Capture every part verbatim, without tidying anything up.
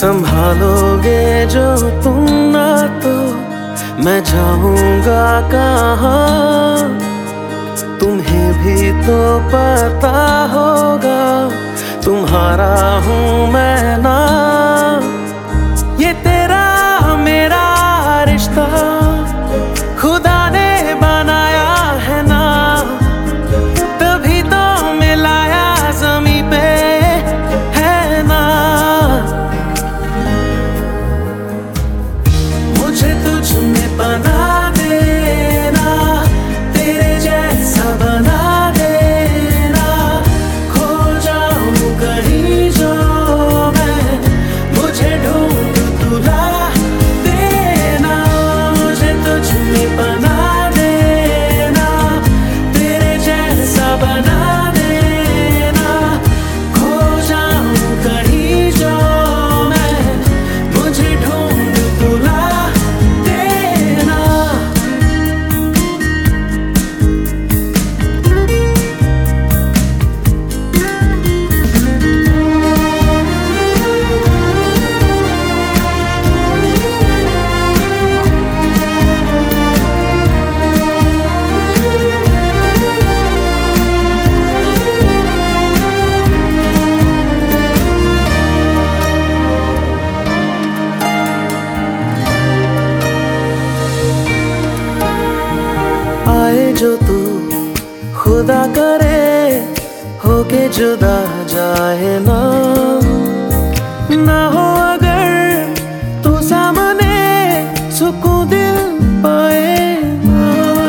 संभालोगे जो तुम ना तो मैं जाऊंगा कहाँ। तुम्हें भी तो पता होगा तुम्हारा हूँ मैं ना। ये तेरा मेरा रिश्ता खुदा ने बनाया है ना, तभी तो मिलाया ज़मीं पे है ना। मुझे तुझ में बना देना, तेरे जैसा बना देना, खो जाऊं कहीं जो मैं, मुझे ढूंढ तुला देना। मुझे तुझ में बना देना, तेरे जैसा बना देना, खो जाऊं कहीं जो मैं, मुझे ढूंढ तुला देना। आए जो तू खुदा करे, होके जुदा जाए ना। ना हो अगर तू सामने, सुकून दिल पाए ना।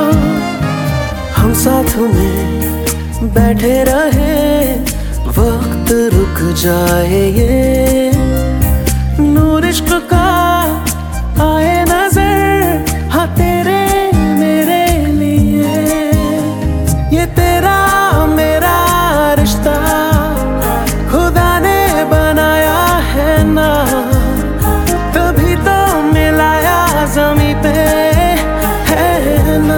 हम साथ में बैठे रहे, वक्त रुक जाए ये। नूर इश्क का आए नजर, हाँ तेरे मेरे लिए। ये तेरा मेरा रिश्ता खुदा ने बनाया है ना, तभी तो मिलाया ज़मीं पे है ना।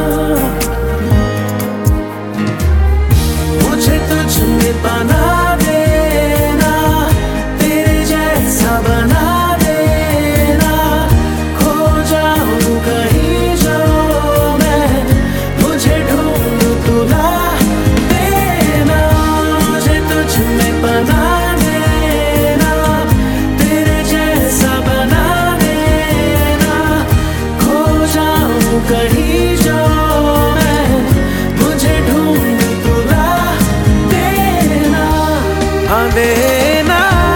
मुझे तुझ में बना देना, तेरे जैसा बना देना, खो जाऊं कहीं जो मैं, मुझे ढूंढ तुला देना। मुझे तुझ में बना देना, तेरे जैसा बना देना, खो जाऊं कहीं जो मैं, मुझे ढूंढ तुला देना। हाँ देना।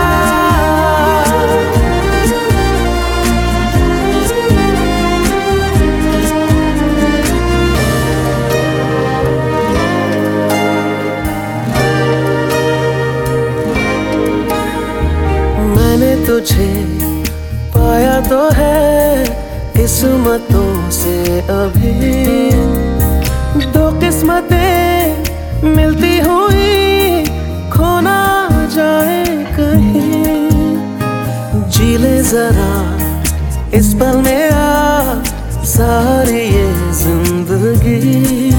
मैंने तुझे पाया तो है किस्मतों से अभी, दो किस्मतें मिलती हुई खो ना जाए कहीं। जी ले जरा इस पल में आ, सारी ये जिंदगी